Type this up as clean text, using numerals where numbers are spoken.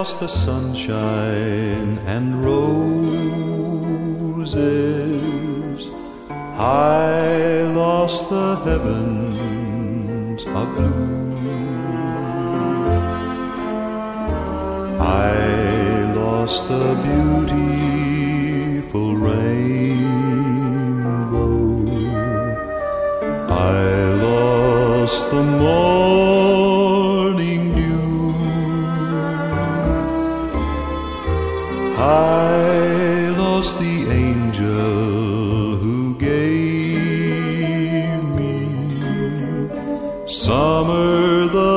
lost the sunshine and roses. I lost the heavens of blue. I lost the beautiful rainbow. I lost the morning dew. I lost the angel who gave me summer the